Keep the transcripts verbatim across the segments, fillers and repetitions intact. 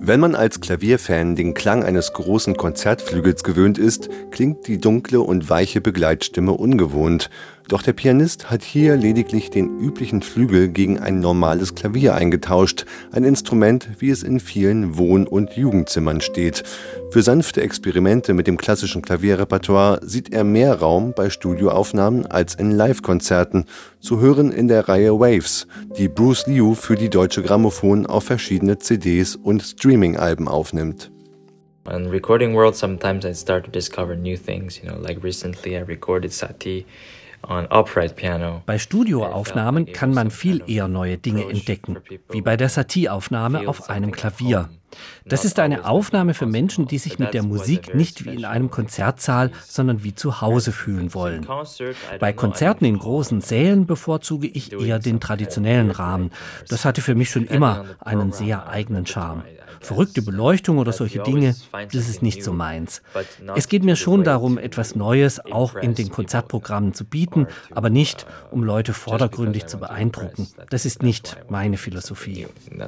Wenn man als Klavierfan den Klang eines großen Konzertflügels gewöhnt ist, klingt die dunkle und weiche Begleitstimme ungewohnt. Doch der Pianist hat hier lediglich den üblichen Flügel gegen ein normales Klavier eingetauscht, ein Instrument, wie es in vielen Wohn- und Jugendzimmern steht. Für sanfte Experimente mit dem klassischen Klavierrepertoire sieht er mehr Raum bei Studioaufnahmen als in Live-Konzerten, zu hören in der Reihe Waves, die Bruce Liu für die Deutsche Grammophon auf verschiedene C Ds und Streaming-Alben aufnimmt. In recording world, sometimes I start to discover new things. You know, like recently I recorded Satie on upright piano. Bei Studioaufnahmen kann man viel eher neue Dinge entdecken, wie bei der Satie-Aufnahme auf einem Klavier. Das ist eine Aufnahme für Menschen, die sich mit der Musik nicht wie in einem Konzertsaal, sondern wie zu Hause fühlen wollen. Bei Konzerten in großen Sälen bevorzuge ich eher den traditionellen Rahmen. Das hatte für mich schon immer einen sehr eigenen Charme. Verrückte Beleuchtung oder solche Dinge, das ist nicht so meins. Es geht mir schon darum, etwas Neues auch in den Konzertprogrammen zu bieten, aber nicht, um Leute vordergründig zu beeindrucken. Das ist nicht meine Philosophie.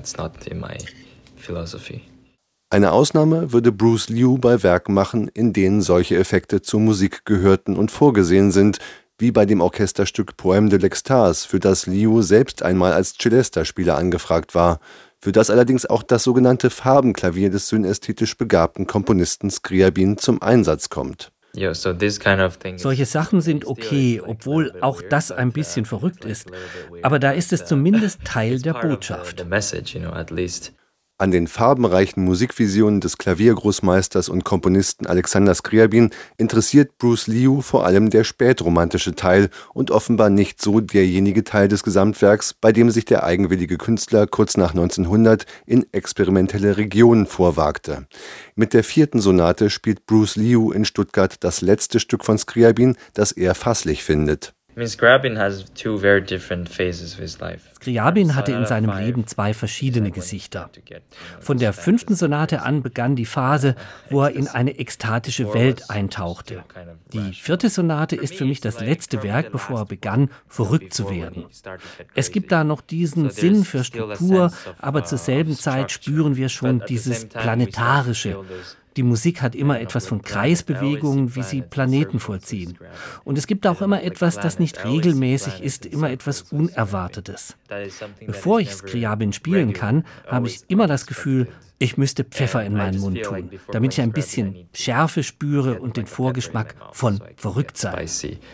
Eine Ausnahme würde Bruce Liu bei Werken machen, in denen solche Effekte zur Musik gehörten und vorgesehen sind, wie bei dem Orchesterstück Poème de l'Extase, für das Liu selbst einmal als Celesta-Spieler angefragt war, für das allerdings auch das sogenannte Farbenklavier des synästhetisch begabten Komponisten Scriabin zum Einsatz kommt. Yeah, so this kind of thing Solche Sachen sind okay, obwohl auch das ein bisschen verrückt ist. Aber da ist es zumindest Teil der Botschaft. An den farbenreichen Musikvisionen des Klaviergroßmeisters und Komponisten Alexander Scriabin interessiert Bruce Liu vor allem der spätromantische Teil und offenbar nicht so derjenige Teil des Gesamtwerks, bei dem sich der eigenwillige Künstler kurz nach neunzehnhundert in experimentelle Regionen vorwagte. Mit der vierten Sonate spielt Bruce Liu in Stuttgart das letzte Stück von Scriabin, das er fasslich findet. Scriabin hatte in seinem Leben zwei verschiedene Gesichter. Von der fünften Sonate an begann die Phase, wo er in eine ekstatische Welt eintauchte. Die vierte Sonate ist für mich das letzte Werk, bevor er begann, verrückt zu werden. Es gibt da noch diesen Sinn für Struktur, aber zur selben Zeit spüren wir schon dieses Planetarische. Die Musik hat immer etwas von Kreisbewegungen, wie sie Planeten vollziehen. Und es gibt auch immer etwas, das nicht regelmäßig ist, immer etwas Unerwartetes. Bevor ich Scriabin spielen kann, habe ich immer das Gefühl, ich müsste Pfeffer in meinen Mund tun, damit ich ein bisschen Schärfe spüre und den Vorgeschmack von Verrücktsein.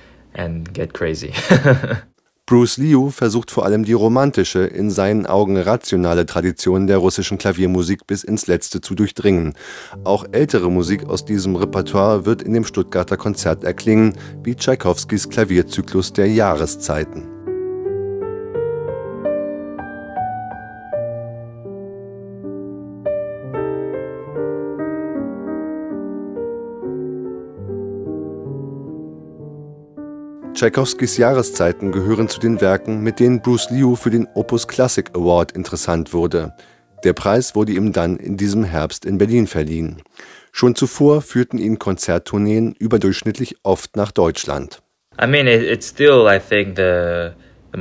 Bruce Liu versucht vor allem die romantische, in seinen Augen rationale Tradition der russischen Klaviermusik bis ins Letzte zu durchdringen. Auch ältere Musik aus diesem Repertoire wird in dem Stuttgarter Konzert erklingen, wie Tschaikowskis Klavierzyklus der Jahreszeiten. Tschaikowskis Jahreszeiten gehören zu den Werken, mit denen Bruce Liu für den Opus Classic Award interessant wurde. Der Preis wurde ihm dann in diesem Herbst in Berlin verliehen. Schon zuvor führten ihn Konzerttourneen überdurchschnittlich oft nach Deutschland. I mean, it's still, I think, the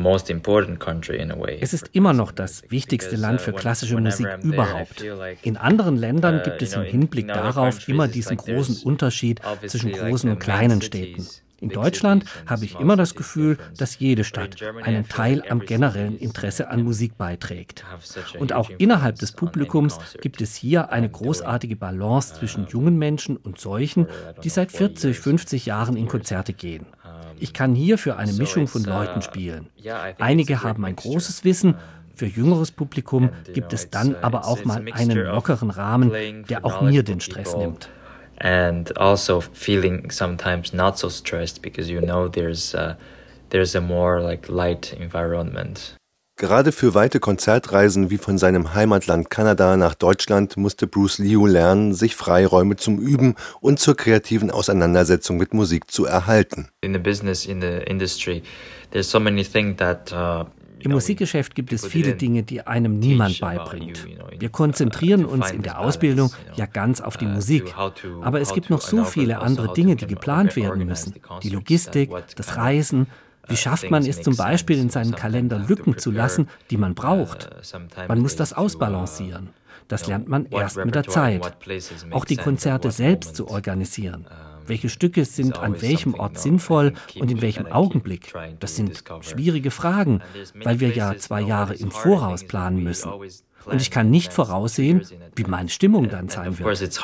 Es ist immer noch das wichtigste Land für klassische Musik überhaupt. In anderen Ländern gibt es im Hinblick darauf immer diesen großen Unterschied zwischen großen und kleinen Städten. In Deutschland habe ich immer das Gefühl, dass jede Stadt einen Teil am generellen Interesse an Musik beiträgt. Und auch innerhalb des Publikums gibt es hier eine großartige Balance zwischen jungen Menschen und solchen, die seit vierzig, fünfzig Jahren in Konzerte gehen. Ich kann hier für eine Mischung von Leuten spielen. Einige haben ein großes Wissen, für jüngeres Publikum gibt es dann aber auch mal einen lockeren Rahmen, der auch mir den Stress nimmt. And also feeling sometimes not so stressed because you know there's a, there's a more like light environment. Gerade für weite Konzertreisen wie von seinem Heimatland Kanada nach Deutschland musste Bruce Liu lernen, sich Freiräume zum Üben und zur kreativen Auseinandersetzung mit Musik zu erhalten. In the business, in the industry, there's so many things that uh, Im Musikgeschäft gibt es viele Dinge, die einem niemand beibringt. Wir konzentrieren uns in der Ausbildung ja ganz auf die Musik. Aber es gibt noch so viele andere Dinge, die geplant werden müssen. Die Logistik, das Reisen. Wie schafft man es zum Beispiel, in seinen Kalender Lücken zu lassen, die man braucht? Man muss das ausbalancieren. Das lernt man erst mit der Zeit. Auch die Konzerte selbst zu organisieren. Welche Stücke sind an welchem Ort sinnvoll und in welchem Augenblick? Das sind schwierige Fragen, weil wir ja zwei Jahre im Voraus planen müssen. Und ich kann nicht voraussehen, wie meine Stimmung dann sein wird.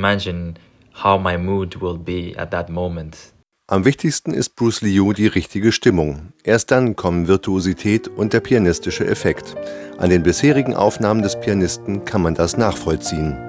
Am wichtigsten ist Bruce Liu die richtige Stimmung. Erst dann kommen Virtuosität und der pianistische Effekt. An den bisherigen Aufnahmen des Pianisten kann man das nachvollziehen.